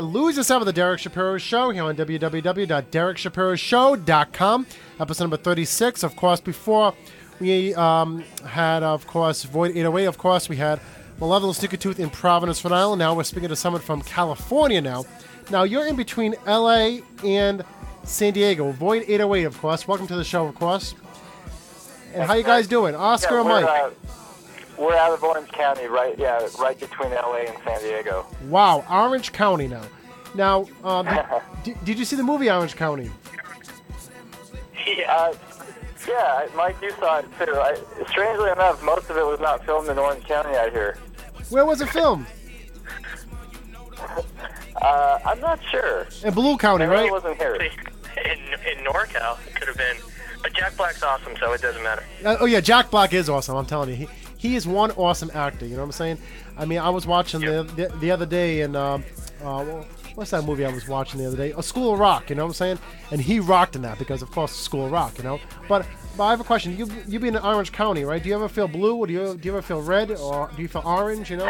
Lose yourself at the Derek Shapiro Show here on www.derekshapiroShow.com. Episode number 36. Of course, before we had, of course, Void 808. Of course, we had Malevolent Sneaker Tooth in Providence, Rhode Island. Now we're speaking to someone from California now. Now, you're in between LA and San Diego. Void 808, of course. Welcome to the show, of course. And how you guys doing? Oscar and Mike? We're out of Orange County, right between LA and San Diego. Wow, Orange County now. Now, did you see the movie Orange County? Yeah, Mike, you saw it too. Strangely enough, most of it was not filmed in Orange County out here. Where was it filmed? I'm not sure. In Blue County, right? It wasn't here. In NorCal, it could have been. But Jack Black's awesome, so it doesn't matter. Oh, yeah, Jack Black is awesome, I'm telling you. He is one awesome actor, you know what I'm saying? I mean, I was watching the other day, and what's that movie I was watching the other day? A School of Rock, you know what I'm saying? And he rocked in that because, of course, School of Rock, you know? But I have a question. You being in Orange County, right? Do you ever feel blue, or do you ever feel red, or do you feel orange, you know?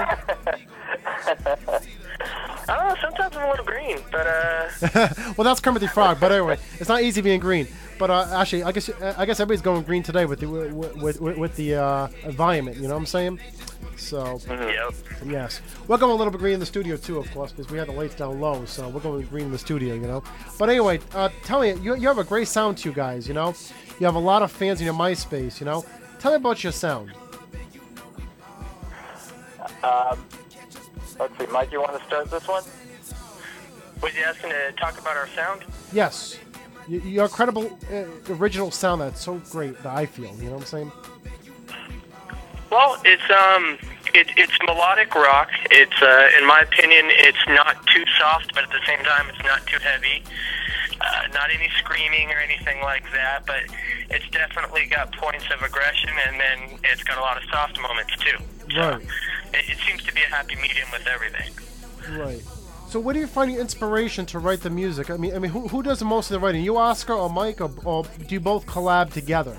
I don't know, sometimes I'm a little green, but Well, that's Kermit the Frog, but anyway, it's not easy being green. But actually, I guess everybody's going green today with the environment. You know what I'm saying? So, yes, we're going a little bit green in the studio too, of course, because we had the lights down low, so we're going green in the studio. You know. But anyway, tell me, you have a great sound to you guys. You know, you have a lot of fans in your MySpace. You know, tell me about your sound. Let's see, Mike, you want to start this one? Was you asking to talk about our sound? Yes. Your incredible original sound that's so great that I feel, you know what I'm saying? Well, it's melodic rock. It's in my opinion, it's not too soft, but at the same time, it's not too heavy. Not any screaming or anything like that, but it's definitely got points of aggression, and then it's got a lot of soft moments too. So right. It seems to be a happy medium with everything. Right. So where do you find your inspiration to write the music? I mean, who does most of the writing? You, Oscar, or Mike, or do you both collab together?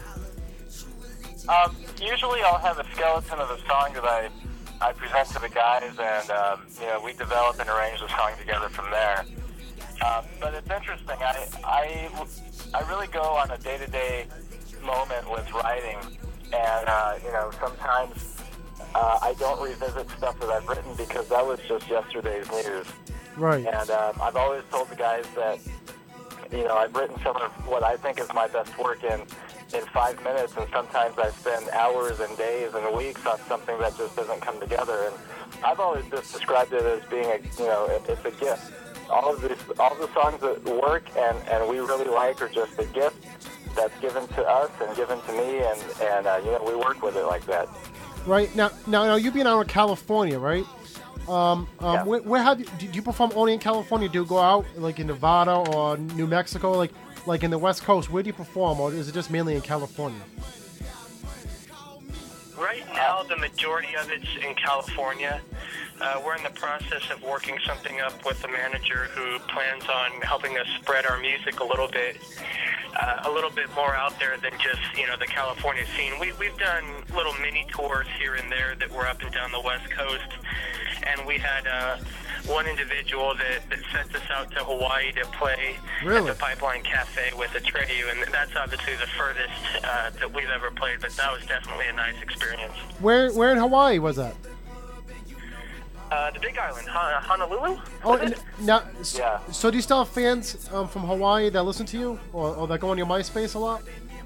Usually I'll have a skeleton of a song that I present to the guys, and we develop and arrange the song together from there. But it's interesting. I really go on a day-to-day moment with writing, and sometimes I don't revisit stuff that I've written because that was just yesterday's news. Right. And I've always told the guys that, I've written some of what I think is my best work in 5 minutes, and sometimes I spend hours and days and weeks on something that just doesn't come together. And I've always just described it as being it's a gift. All the songs that work and we really like are just a gift that's given to us and given to me, and we work with it like that. Right. Now you being out in California, right? Yeah. Where have you? Do you perform only in California? Do you go out like in Nevada or New Mexico, like in the West Coast? Where do you perform, or is it just mainly in California? Right now, the majority of it's in California. We're in the process of working something up with a manager who plans on helping us spread our music a little bit more out there than just, the California scene. We've done little mini tours here and there that were up and down the West Coast, and we had one individual that sent us out to Hawaii to play at the Pipeline Cafe with Atreyu, and that's obviously the furthest that we've ever played, but that was definitely a nice experience. Where in Hawaii was that? The Big Island, Honolulu? Now, Yeah. So do you still have fans from Hawaii that listen to you, or that go on your MySpace a lot?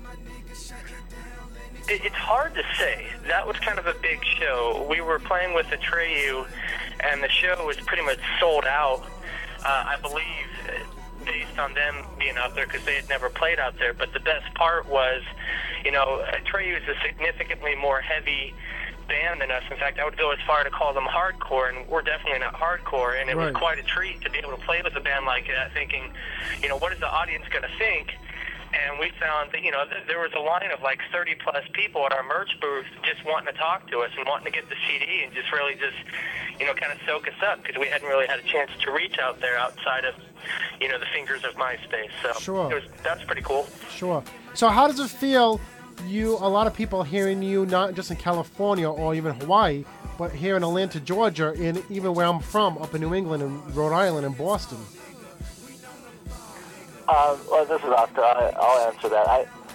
It's hard to say. That was kind of a big show. We were playing with Atreyu, and the show was pretty much sold out, I believe, based on them being out there, because they had never played out there. But the best part was, Atreyu is a significantly more heavy band than us. In fact, I would go as far to call them hardcore, and we're definitely not hardcore, and it was quite a treat to be able to play with a band like that, thinking, what is the audience going to think? And we found that, there was a line of like 30-plus people at our merch booth just wanting to talk to us and wanting to get the CD and just really kind of soak us up, because we hadn't really had a chance to reach out there outside of, the fingers of MySpace. So that's pretty cool. Sure. So how does it feel, a lot of people hearing you, not just in California or even Hawaii, but here in Atlanta, Georgia, and even where I'm from, up in New England and Rhode Island and Boston? Well, this is Oscar. I'll answer that.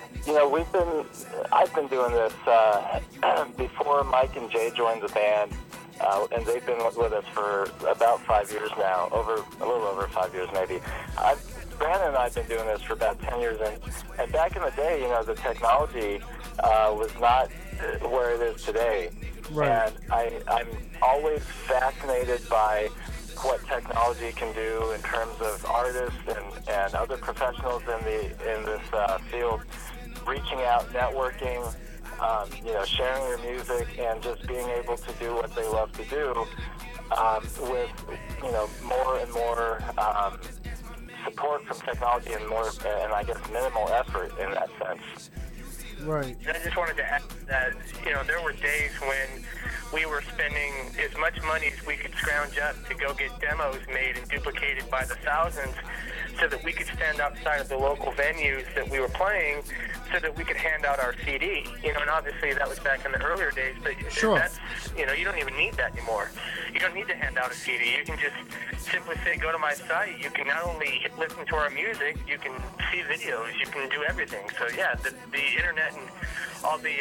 I've been doing this before Mike and Jay joined the band, and they've been with us for about 5 years now, a little over 5 years maybe. Brandon and I have been doing this for about 10 years, and back in the day, the technology was not where it is today. Right. And I'm always fascinated by what technology can do in terms of artists and other professionals in this field, reaching out, networking, sharing their music, and just being able to do what they love to do with more and more support from technology and I guess minimal effort in that sense. Right. I just wanted to add that, there were days when we were spending as much money as we could scrounge up to go get demos made and duplicated by the thousands so that we could stand outside of the local venues that we were playing so that we could hand out our CD. And obviously that was back in the earlier days, but sure. That's, you don't even need that anymore. You don't need to hand out a CD. You can just simply say, go to my site. You can not only listen to our music, you can see videos, you can do everything. So yeah, the internet and all the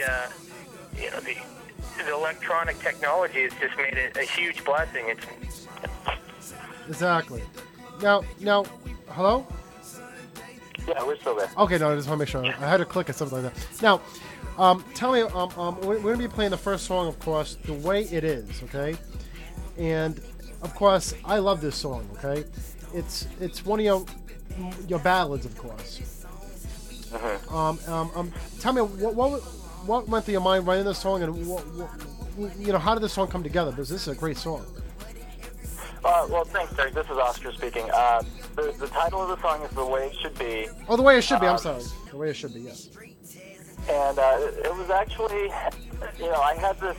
electronic technology has just made it a huge blessing. Exactly. Now, hello? Yeah, we're still there. Okay, no, I just want to make sure. I had to click at something like that. Now, tell me, we're going to be playing the first song, of course, The Way It Is, okay? And, of course, I love this song, okay? It's one of your ballads, of course. Uh-huh. Tell me, what went through your mind writing this song, and how did this song come together? Because this is a great song. Well, thanks, Derek. This is Oscar speaking. The title of the song is The Way It Should Be. Oh, The Way It Should Be, I'm sorry. The Way It Should Be, yes. And it was actually, I had this,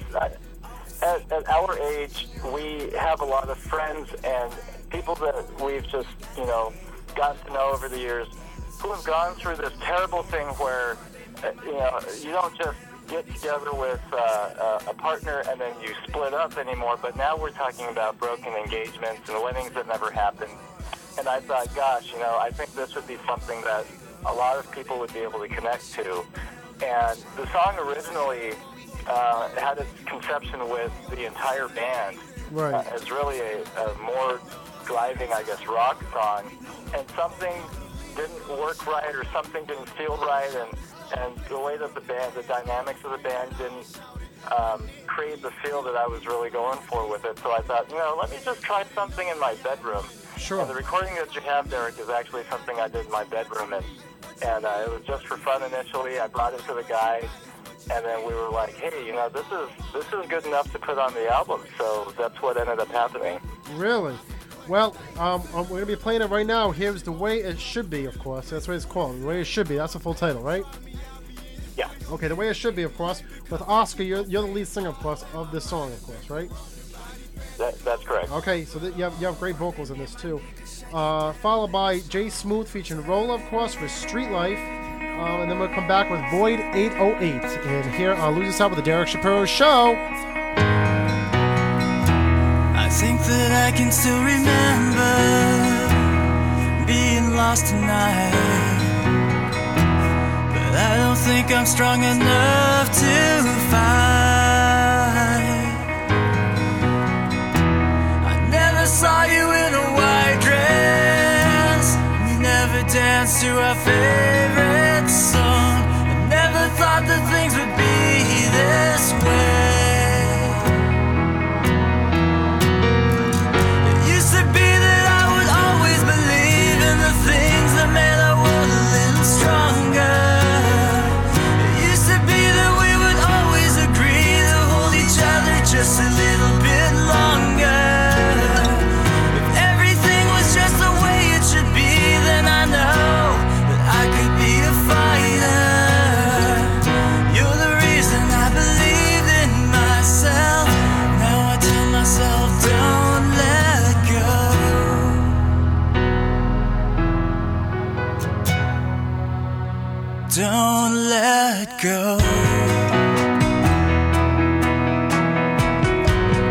at our age, we have a lot of friends and people that we've just, gotten to know over the years who have gone through this terrible thing where, you don't just get together with a partner and then you split up anymore, but now we're talking about broken engagements and weddings that never happened. And I thought, gosh, I think this would be something that a lot of people would be able to connect to. And the song originally had its conception with the entire band. Right. As really a more driving, I guess, rock song. And something didn't work right or something didn't feel right, and the way that the dynamics of the band didn't create the feel that I was really going for with it. So I thought, let me just try something in my bedroom. Sure. And the recording that you have, Derek, is actually something I did in my bedroom, and it was just for fun initially. I brought it to the guys, and then we were like, hey, this is good enough to put on the album. So that's what ended up happening. Really? Well, we're going to be playing it right now. Here's The Way It Should Be, of course. That's what it's called. The Way It Should Be. That's the full title, right? Yeah. Okay, The Way It Should Be, of course. With Oscar, you're the lead singer, of course, of this song, of course, right? That's correct. Okay, so you have great vocals in this, too. Followed by Jay Smooth featuring Rolla, of course, for Street Life. And then we'll come back with Void 808. And here on Lose Us Out with the Derek Shapiro Show. I think that I can still remember being lost tonight, but I don't think I'm strong enough to fight. I never saw you in a white dress, we never danced to our favorite song. I never thought that things would be this way. Just a little bit longer. If everything was just the way it should be, then I know that I could be a fighter. You're the reason I believed in myself. Now I tell myself, don't let go. Don't let go.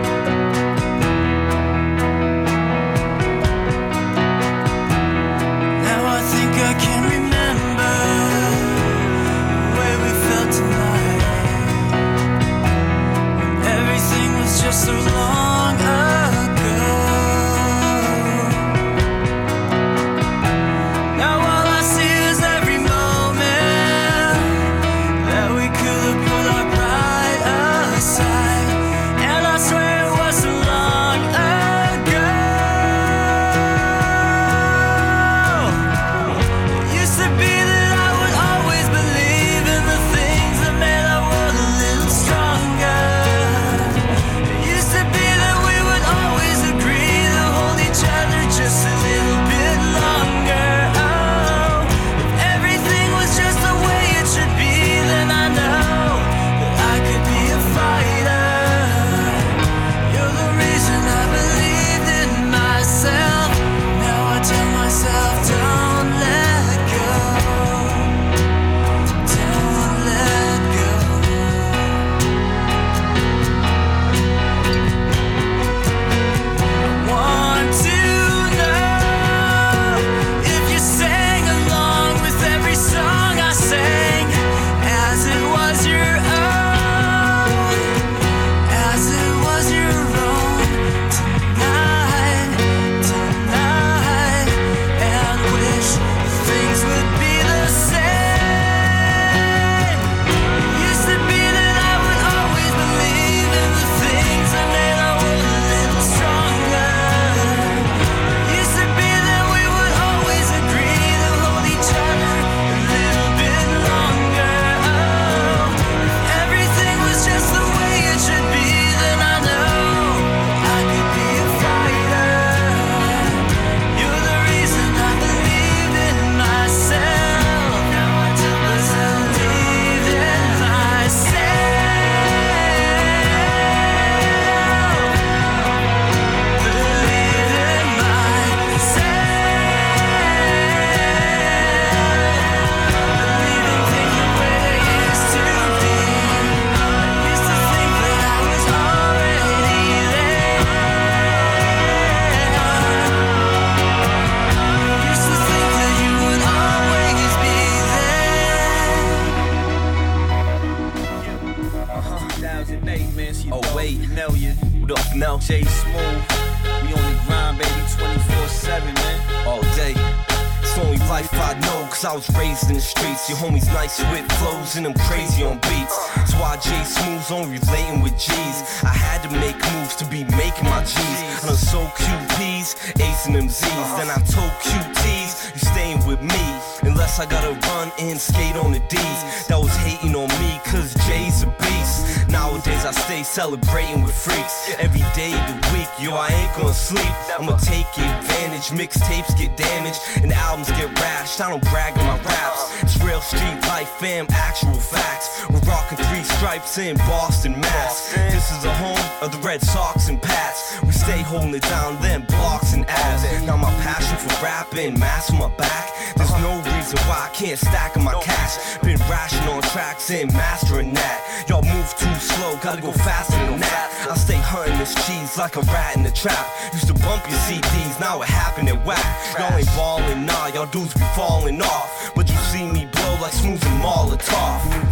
life I know, cause I was raised in the streets. Your homies nice with flows and I'm crazy on beats. That's why J Smooth's only relating with G's. I had to make moves to be making my G's. I done sold QPs, acing them Z's. Then I told QTs, you staying with me unless I gotta run and skate on the D's. That was hating on me cause J's a beast. Nowadays I stay celebrating with freaks. Every day of the week, yo, I ain't gonna sleep. I'ma take advantage, mixtapes get damaged and albums get rashed. I don't brag on my raps. It's real street life, fam, actual facts. We're rocking 3 stripes in Boston, Mass. This is the home of the Red Sox and Pats. We stay holding it down, then blocks and abs. Now my passion for rapping, mask on my back. There's no reason why I can't stack on my cash. Been rashing on tracks and mastering that. Y'all move too slow, gotta go faster than that. I stay hunting this cheese like a rat in the trap. Used to bump your CDs, now it happened at whack. Y'all ain't ballin', nah, y'all dudes be falling off. But you see me blow like Smooth and Molotov.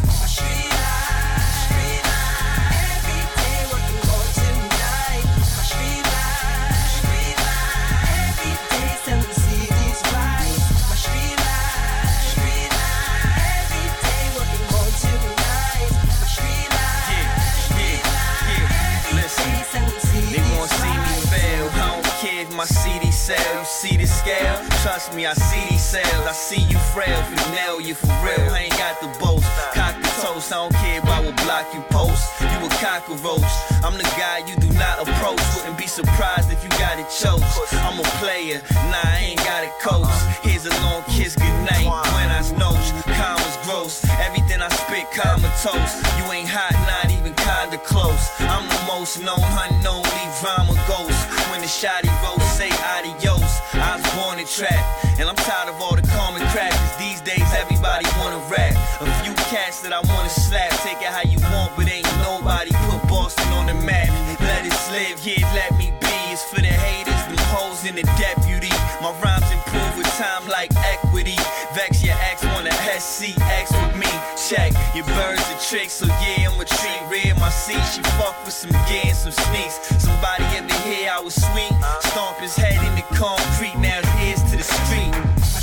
My CD sale, you see the scale? Trust me, I see these sales. I see you frail, if you nail you for real. I ain't got the boast, cock the toast. I don't care about what block you post. You a cockroach, I'm the guy you do not approach. Wouldn't be surprised if you got it chose. I'm a player, nah, I ain't got it coach. Here's a long kiss, goodnight. Buenas noches, commas gross. Everything I spit, comatose. You ain't hot, not even kinda close. I'm the most known, unknown, leave drama ghost. When the shotty rolls, say adios. I was born to trap, and I'm tired of all the common crap. Cause these days everybody wanna rap. A few cats that I wanna slap. Take it how you want, but ain't nobody put Boston on the map. Let it live, yeah, let me be. It's for the haters, them hoes in the deputy. My rhymes improve with time like equity. Vex your ex, wanna SCX with me. Check, your birds are tricks, so yeah, I'm a treat. Red my seat, she fuck with some gear and some sneaks. Somebody ever hear I was sweet? Stomp his head in the concrete, now his ears to the street.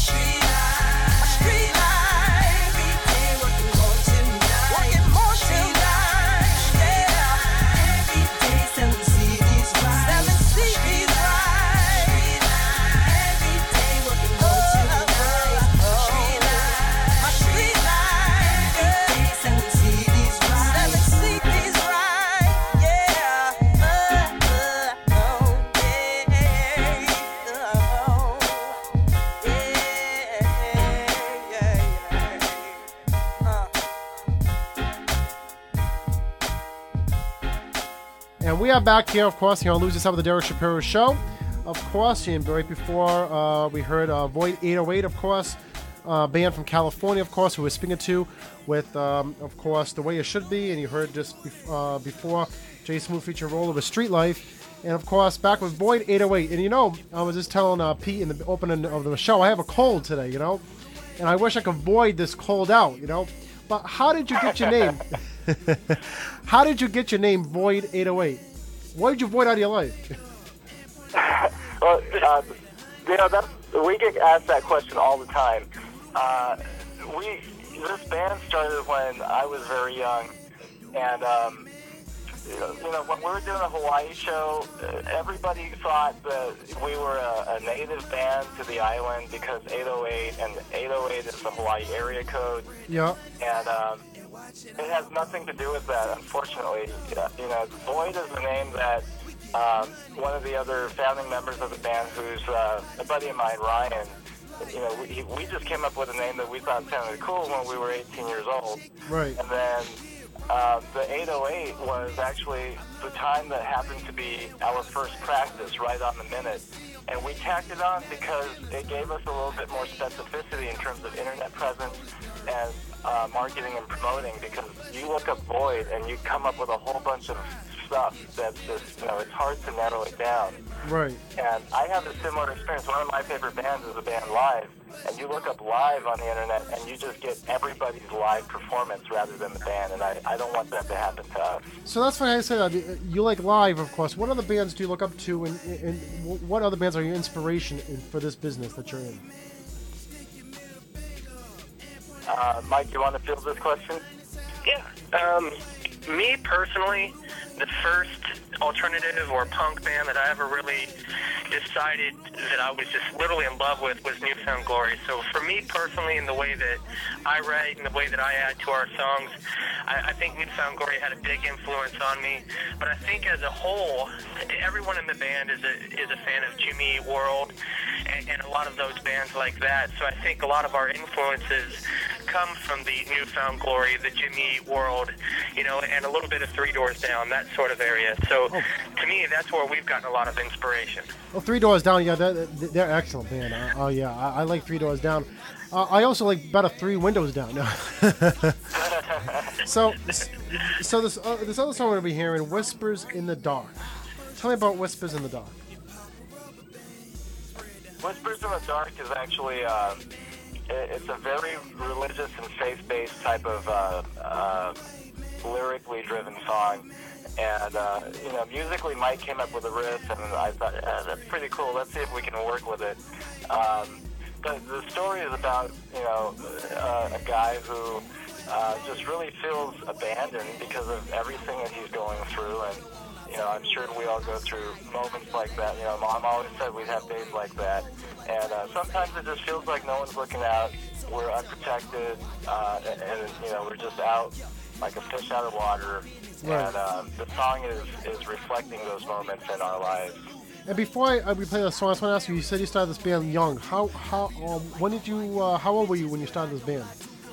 And we are back here, of course, here on Lose Yourself with the Derek Shapiro Show. Of course, and right before we heard Void 808, of course, band from California, of course, who we're speaking to with, of course, The Way It Should Be. And you heard just before J Smooth featuring Roller with Street Life. And, of course, back with Void 808. And, you know, I was just telling Pete in the opening of the show, I have a cold today, you know. And I wish I could void this cold out, you know. But how did you get your name? How did you get your name, Void 808? What did you void out of your life? Well, you know, we get asked that question all the time. This band started when I was very young, and you know, when we were doing a Hawaii show, everybody thought that we were a native band to the island because 808, and 808 is the Hawaii area code. Yeah. And it has nothing to do with that, unfortunately. You know, Void is the name that one of the other founding members of the band, who's a buddy of mine, Ryan, you know, we just came up with a name that we thought sounded cool when we were 18 years old. Right. And then the 808 was actually the time that happened to be our first practice, right on the minute. And we tacked it on because it gave us a little bit more specificity in terms of internet presence and marketing and promoting, because you look up Void and you come up with a whole bunch of stuff that's just, you know, it's hard to narrow it down. Right. And I have a similar experience. One of my favorite bands is the band Live, and you look up Live on the internet and you just get everybody's live performance rather than the band, and I don't want that to happen to us. So that's why I said that. You like Live, of course. What other bands do you look up to, and what other bands are your inspiration for this business that you're in? Mike, you want to field this question? Yeah. Me personally, the first alternative or punk band that I ever really decided that I was just literally in love with was New Found Glory. So for me personally, in the way that I write and the way that I add to our songs, I think New Found Glory had a big influence on me. But I think as a whole, everyone in the band is a fan of Jimmy Eat World and a lot of those bands like that. So I think a lot of our influences come from the New Found Glory, the Jimmy Eat World, and a little bit of Three Doors Down, that sort of area. So to me, that's where we've gotten a lot of inspiration. Well, Three Doors Down, yeah, they're excellent band. Oh yeah, I like Three Doors Down. I also like better Three Windows Down. No. so this other song we're gonna be hearing, Whispers in the Dark. Tell me about Whispers in the Dark. Whispers in the Dark is actually it's a very religious and faith-based type of lyrically driven song. And, musically, Mike came up with a riff, and I thought, that's pretty cool. Let's see if we can work with it. The story is about, a guy who just really feels abandoned because of everything that he's going through. And, I'm sure we all go through moments like that. Mom always said we'd have days like that. And sometimes it just feels like no one's looking out. We're unprotected, and we're just out like a fish out of water. Right. And the song is reflecting those moments in our lives. And before we play the song, I just want to ask you. You said you started this band young. When did you? How old were you when you started this band?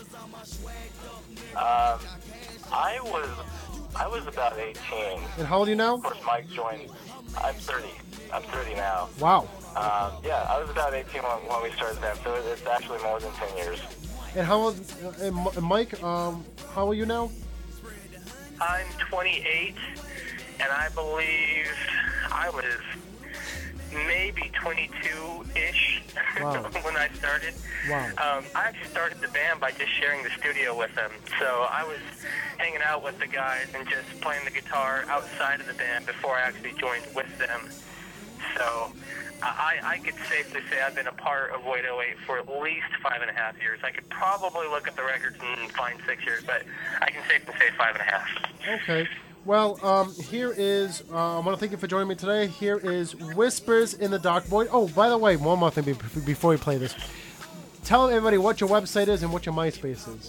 I was about 18. And how old are you now? Of course, Mike joined. I'm 30. I'm 30 now. Wow. Yeah, I was about 18 when we started the band, so it's actually more than 10 years. And how old? And Mike, how old are you now? I'm 28, and I believe I was maybe 22-ish when I started. Wow. I actually started the band by just sharing the studio with them. So I was hanging out with the guys and just playing the guitar outside of the band before I actually joined with them. So I could safely say I've been a part of Void 08 for at least 5.5 years. I could probably look at the records and find 6 years, but I can safely say 5.5. Okay. Well, here is, I want to thank you for joining me today. Here is Whispers in the Dark. Void. Oh, by the way, one more thing before we play this. Tell everybody what your website is and what your MySpace is.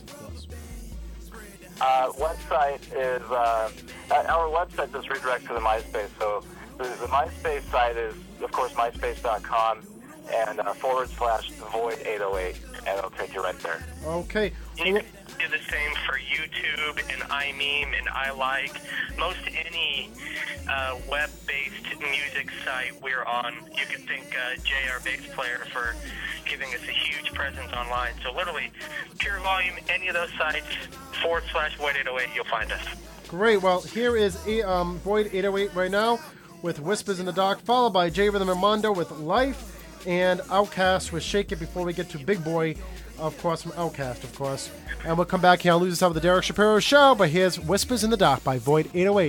Website is, our website just redirects to the MySpace. So the MySpace site is, of course, myspace.com and /Void808, and it'll take you right there. Okay. You can do the same for YouTube and iMeme and iLike. Most any web-based music site we're on. You could thank Jay, our bass player, for giving us a huge presence online. So literally, Pure Volume, any of those sites, /Void808, you'll find us. Great. Well, here is Void 808 right now with Whispers in the Dark, followed by J Rhythm Armando with Life, and Outkast with Shake It before we get to Big Boy, of course, from Outkast, of course. And we'll come back here and lose us out with the Derek Shapiro Show, but here's Whispers in the Dark by Void 808.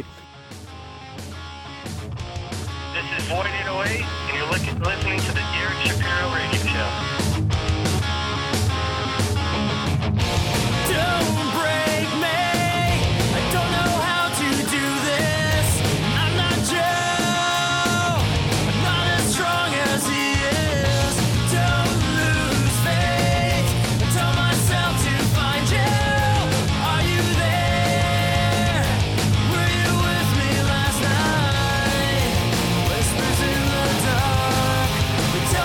This is Void 808, and you're listening to the Derek Shapiro Radio Show. Don't break me. I don't know how to do this. I'm not Joe. I'm not as strong as he is. Don't lose faith. I tell myself to find you. Are you there? Were you with me last night? Whispers in the dark.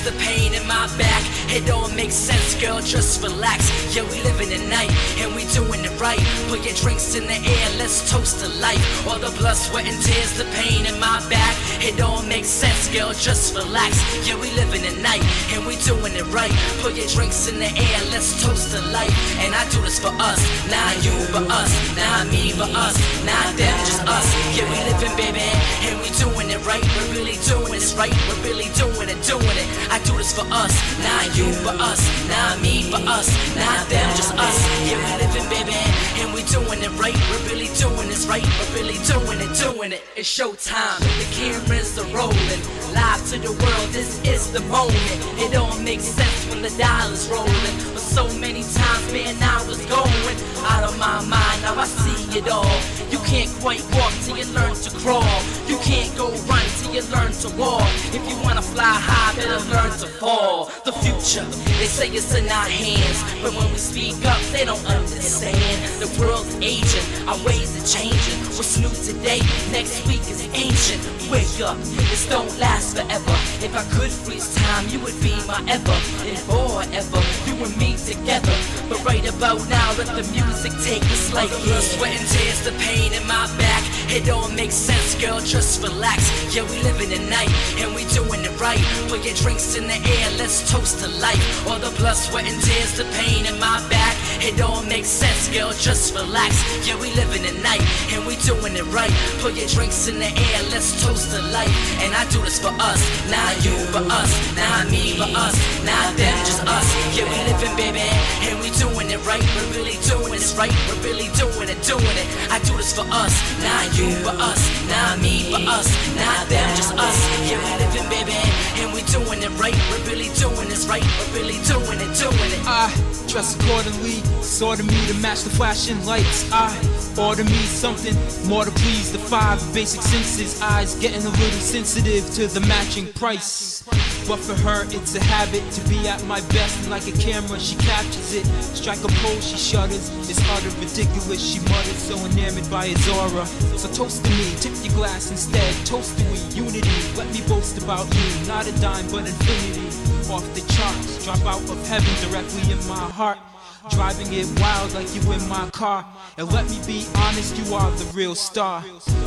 the pain in my back. It don't make sense, girl, just relax. Yeah, we living the night, and we doing it right. Put your drinks in the air, let's toast to life. All the blood, sweat, and tears, the pain in my back. It don't make sense, girl, just relax. Yeah, we living the night, and we doing it right. Put your drinks in the air, let's toast to life. And I do this for us, not you but us, not me but us, not them, just us. Yeah, we living, baby, and we doing it right. We're really doing this right, we're really doing it, doing it. I do this for us, not you but us, not me but us, not them, just us. Yeah, we living, baby, and we doing it right. We're really doing this right, we're really doing it, doing it. It's showtime, the cameras are rolling, live to the world, this is the moment. It don't make sense when the dollar's rolling, but so many times, man, I was going out of my mind, now I see it all. You can't quite walk till you learn to crawl. You can't go run till you learn to walk. If you wanna fly high, better learn to fall. The future, they say it's in our hands, but when we speak up, they don't understand. The world's aging, our ways are changing. What's new today, next week is ancient. Wake up, this don't last forever. If I could freeze time, you would be my ever and forever. You and me together, but right about now, let the music take us like this. Sweat and tears, the pain in my back. It don't make sense, girl, just relax. Yeah, we living the night, and we doing it right. Put your drinks in the air, let's toast to life. All the blood, sweat, and tears, the pain in my back. It don't make sense, girl, just relax. Yeah, we living the night, and we doing it right. Put your drinks in the air, let's toast to life. And I do this for us, not you but us, not me but us, not them, just us. Yeah, we living, baby, and we doing it right. We're really doing this right, we're really doing it, doing it. I do this for us, not you but us, not me but us, not them, just us. Yeah, we living, baby, and we doing it right. We're really doing this right, we're really doing it, doing it. I dress accordingly, sort of me to match the flashing lights. I order me something more to please the five basic senses. Eyes getting a little sensitive to the matching price. But for her, it's a habit to be at my best, and like a camera, she captures it. Strike a pose, she shudders. It's utter ridiculous, she mutters, so enamored by its aura. So toast to me, tip your glass instead. Toast to we, unity. Let me boast about you, not a dime but infinity. Off the charts, drop out of heaven directly in my heart. Driving it wild like you in my car. And let me be honest, you are the real star,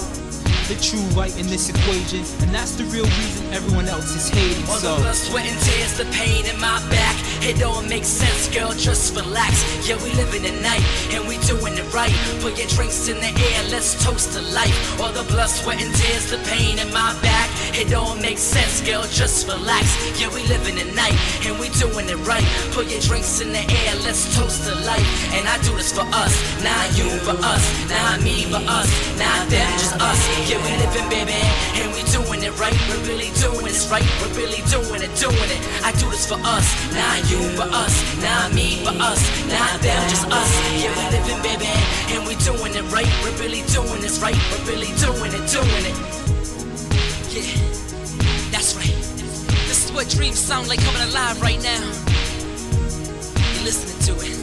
the true light in this equation, and that's the real reason everyone else is hating. All the blood, sweat, and tears, the pain in my back. It don't make sense, girl, just relax. Yeah, we living the night, and we doing it right. Put your drinks in the air, let's toast to life. All the blood, sweat, and tears, the pain in my back. It don't make sense, girl, just relax. Yeah, we living the night, and we doing it right. Put your drinks in the air, let's toast to life. And I do this for us, not you but us, not me but us, not them, just us. Yeah, we living, baby, and we doing it right. We're really doing this right, we're really doing it, doing it. I do this for us, not you but us, not me but us, not them, just us. Yeah, we living, baby, and we doing it right. We're really doing this right, we're really doing it, doing it. Yeah, that's right. This is what dreams sound like coming alive right now. You're listening to it.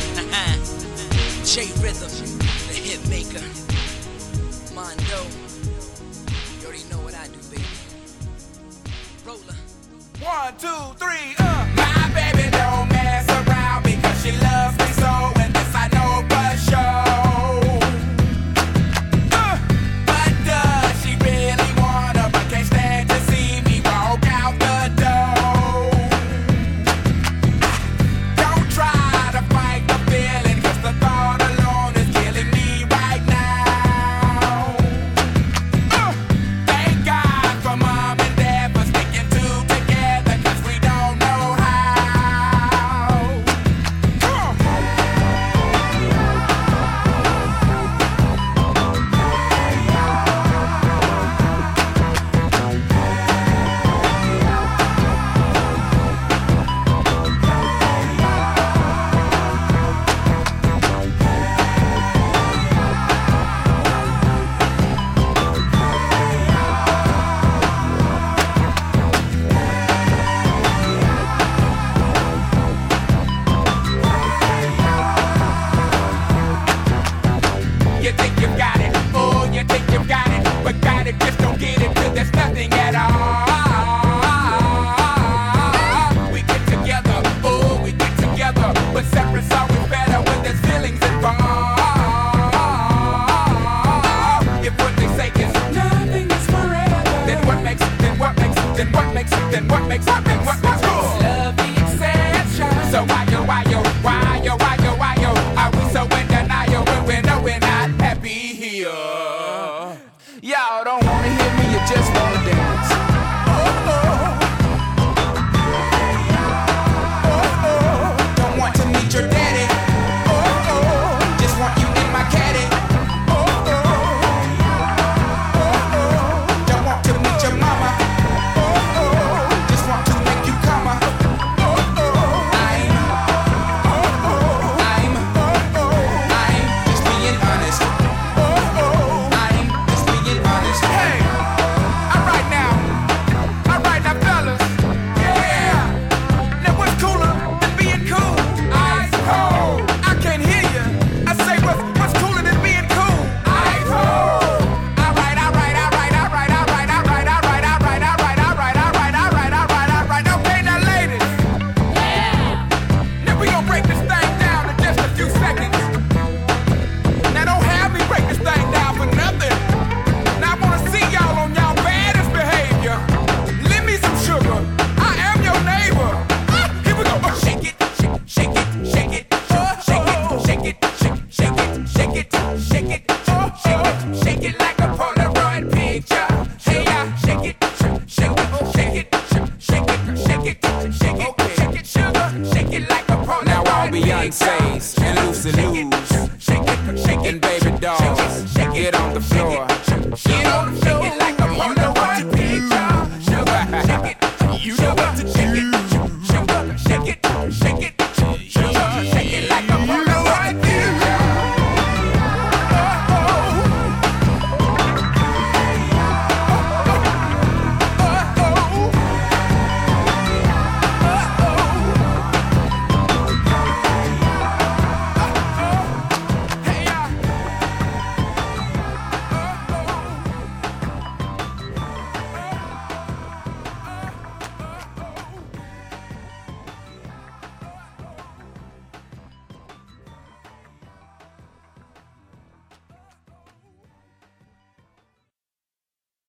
J Rhythm, the hit maker. Mondo. You already know what I do, baby. Roller. 1, 2, 3.